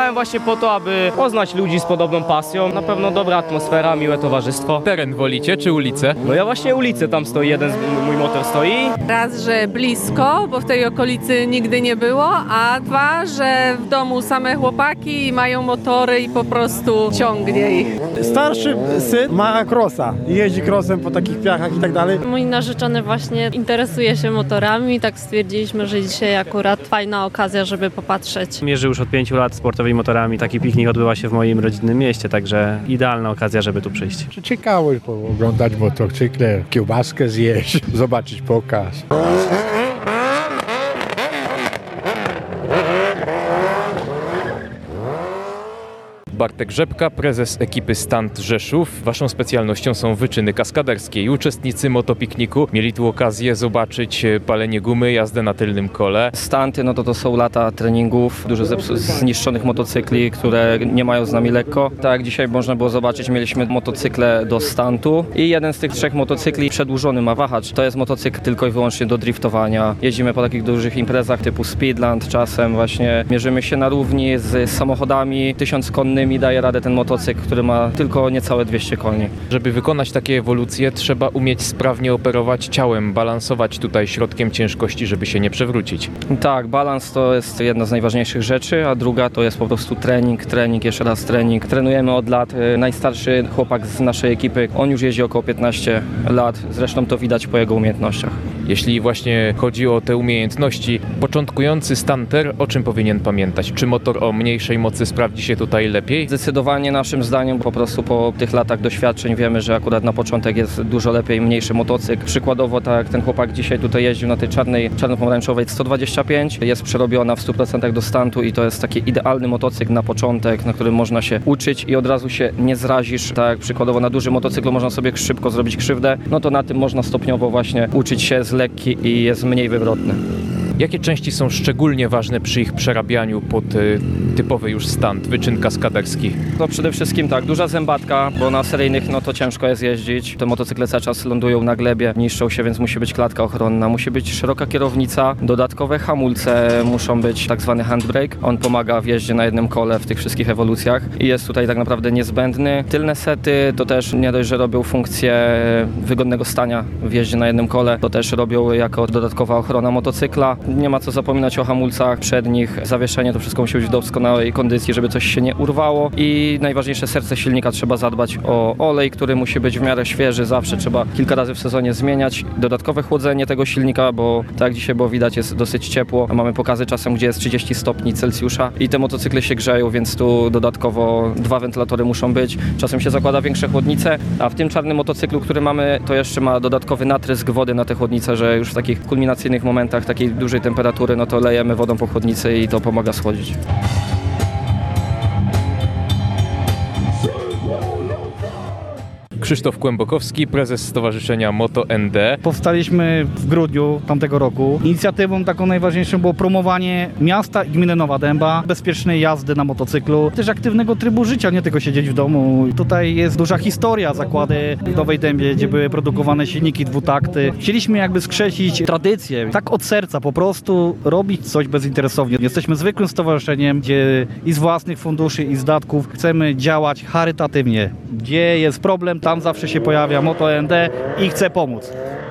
Przyjechałem właśnie po to, aby poznać ludzi z podobną pasją. Na pewno dobra atmosfera, miłe towarzystwo. Teren wolicie czy ulicę? No ja właśnie ulicę, tam stoi jeden, mój motor stoi. Raz, że blisko, bo w tej okolicy nigdy nie było, a dwa, że w domu same chłopaki mają motory i po prostu ciągnie ich. Starszy syn ma crossa, jeździ crossem po takich piachach i tak dalej. Mój narzeczony właśnie interesuje się motorami i tak stwierdziliśmy, że dzisiaj akurat fajna okazja, żeby popatrzeć. Jeżdżę już od 5 lat sportowymi motorami. Taki piknik odbywa się w moim rodzinnym mieście, także idealna okazja, żeby tu przyjść. Ciekawe oglądać motocykle, kiełbaskę zjeść, zobaczyć pokaz. Bartek Rzepka, prezes ekipy Stunt Rzeszów. Waszą specjalnością są wyczyny kaskaderskie i uczestnicy motopikniku mieli tu okazję zobaczyć palenie gumy, jazdę na tylnym kole. Stunty, no to są lata treningów, dużo zniszczonych motocykli, które nie mają z nami lekko. Tak jak dzisiaj można było zobaczyć, mieliśmy motocykle do stuntu i jeden z tych 3 motocykli przedłużony ma wahacz. To jest motocykl tylko i wyłącznie do driftowania. Jeździmy po takich dużych imprezach typu Speedland, czasem właśnie mierzymy się na równi z samochodami 1000-konnymi. Daje radę ten motocykl, który ma tylko niecałe 200 koni. Żeby wykonać takie ewolucje, trzeba umieć sprawnie operować ciałem, balansować tutaj środkiem ciężkości, żeby się nie przewrócić. Tak, balans to jest jedna z najważniejszych rzeczy, a druga to jest po prostu trening, jeszcze raz trening. Trenujemy od lat. Najstarszy chłopak z naszej ekipy, on już jeździ około 15 lat, zresztą to widać po jego umiejętnościach. Jeśli właśnie chodzi o te umiejętności, początkujący stunter o czym powinien pamiętać? Czy motor o mniejszej mocy sprawdzi się tutaj lepiej? Zdecydowanie naszym zdaniem po prostu po tych latach doświadczeń wiemy, że akurat na początek jest dużo lepiej mniejszy motocykl. Przykładowo tak jak ten chłopak dzisiaj tutaj jeździł na tej czarno-pomarańczowej 125, jest przerobiona w 100% do stuntu i to jest taki idealny motocykl na początek, na którym można się uczyć i od razu się nie zrazisz. Tak jak przykładowo na dużym motocyklu można sobie szybko zrobić krzywdę, no to na tym można stopniowo właśnie uczyć się z lekki i jest mniej wywrotny. Jakie części są szczególnie ważne przy ich przerabianiu pod typowy już stunt, wyczyn kaskaderski? To przede wszystkim tak, duża zębatka, bo na seryjnych no to ciężko jest jeździć. Te motocykle cały czas lądują na glebie, niszczą się, więc musi być klatka ochronna, musi być szeroka kierownica, dodatkowe hamulce muszą być, tak zwany handbrake. On pomaga w jeździe na jednym kole w tych wszystkich ewolucjach i jest tutaj tak naprawdę niezbędny. Tylne sety to też nie dość, że robią funkcję wygodnego stania w jeździe na jednym kole, to też robią jako dodatkowa ochrona motocykla. Nie ma co zapominać o hamulcach przednich, zawieszenie, to wszystko musi być w doskonałej kondycji, żeby coś się nie urwało i najważniejsze, serce silnika, trzeba zadbać o olej, który musi być w miarę świeży, zawsze trzeba kilka razy w sezonie zmieniać. Dodatkowe chłodzenie tego silnika, bo tak jak dzisiaj było widać, jest dosyć ciepło, mamy pokazy czasem, gdzie jest 30 stopni Celsjusza i te motocykle się grzeją, więc tu dodatkowo 2 wentylatory muszą być, czasem się zakłada większe chłodnice, a w tym czarnym motocyklu, który mamy, to jeszcze ma dodatkowy natrysk wody na te chłodnice, że już w takich kulminacyjnych momentach takiej dużej temperatury, no to lejemy wodą po chłodnicy i to pomaga schłodzić. Krzysztof Kłębokowski, prezes Stowarzyszenia Moto ND. Powstaliśmy w grudniu tamtego roku. Inicjatywą taką najważniejszą było promowanie miasta i gminy Nowa Dęba, bezpiecznej jazdy na motocyklu, też aktywnego trybu życia, nie tylko siedzieć w domu. Tutaj jest duża historia zakłady w Nowej Dębie, gdzie były produkowane silniki dwutakty. Chcieliśmy jakby skrzesić tradycję, tak od serca po prostu robić coś bezinteresownie. Jesteśmy zwykłym stowarzyszeniem, gdzie i z własnych funduszy, i z datków chcemy działać charytatywnie. Gdzie jest problem, tam zawsze się pojawia Moto ND i chce pomóc.